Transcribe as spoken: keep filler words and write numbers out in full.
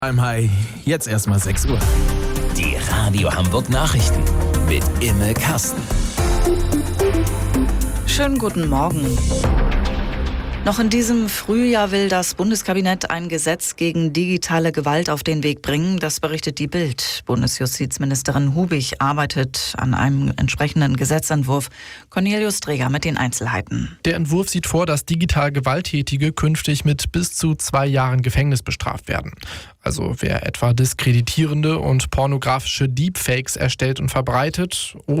Beim Hai, jetzt erstmal sechs Uhr. Die Radio Hamburg Nachrichten mit Imme Kasten. Schönen guten Morgen. Noch in diesem Frühjahr will das Bundeskabinett ein Gesetz gegen digitale Gewalt auf den Weg bringen. Das berichtet die Bild. Bundesjustizministerin Hubig arbeitet an einem entsprechenden Gesetzentwurf. Cornelius Dreger mit den Einzelheiten. Der Entwurf sieht vor, dass digital Gewalttätige künftig mit bis zu zwei Jahren Gefängnis bestraft werden. Also wer etwa diskreditierende und pornografische Deepfakes erstellt und verbreitet